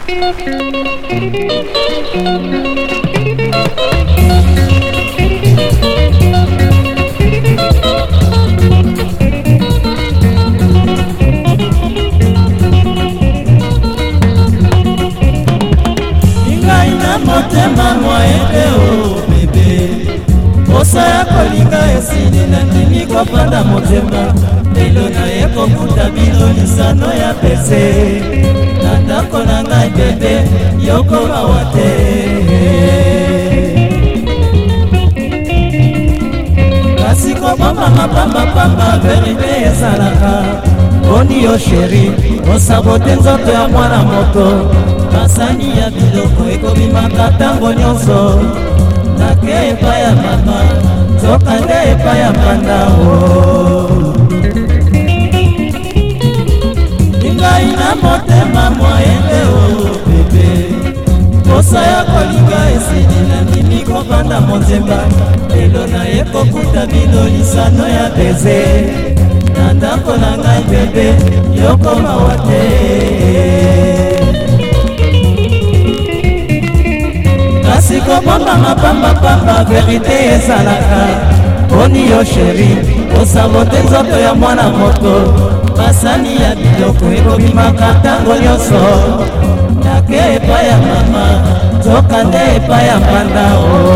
Motema moyende o bebe Osa ya kolinga esili na ndimi kopanda motema Lelo na ye kokuta bino lisano ya pese Na ndako na ngai bebe yoko mawate Kasi koboma mapamba verite ezalaka Boni yo sheri osabote nzoto ya mwana moto Masani ya biloko ekobimaka ntango nyonso Nake epa ya mama Zoka nde epa ya mbanda Ngai na motema moyende o bebe Posa ya kolinga esili na ndimi kopanda motema Lelo na ye kokuta bino lisano ya beze Na ndako na ngai bebe yoko mawate Kasi kobomba mapamba verite ezalaka Poni yo sheri osabote nzoto ya mwana moto Masani ya biloko ekobimaka ntango nyonso Nake epa ya mama Zoka nde epa ya mbanda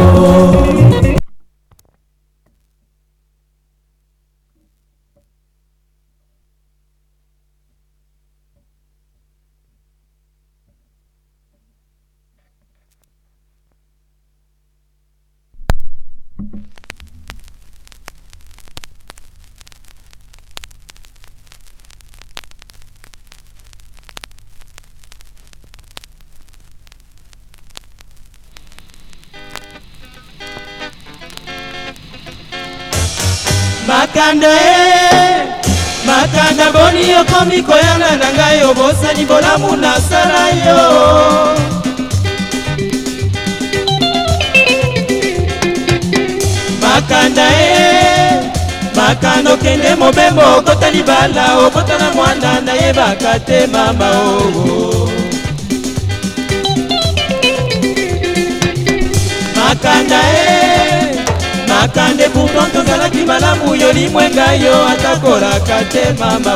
Makanda boni yokomi koyanga na ngai obosani bolamu nasala yo Makanda okende mobembo okota libala okota na mwana nayebaka te mama Makande pourtant tozalaki malamu yo limwenga yo atakolaka te mama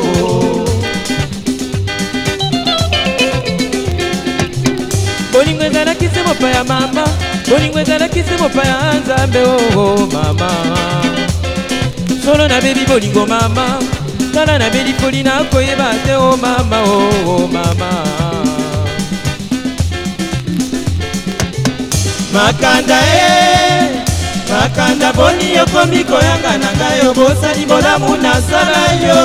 Bolingo ezalaki se mopaya mama Bolingo ezalaki se mopaya nzambe mama Solo nabebi bolingo mama Tala nabeli foli nakoyeba te mama mama Makanda boni yokomi koyanga na ngai obosani bolamu nasala yo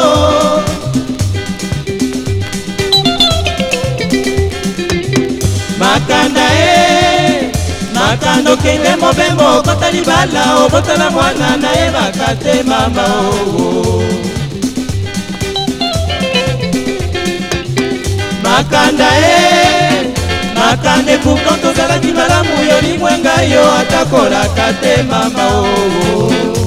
Makanda okende mobembo okota libala obotana mwana nayebaka te mama Makande pourtant tozalaki malamu yo limwenga yo atakolaka te mama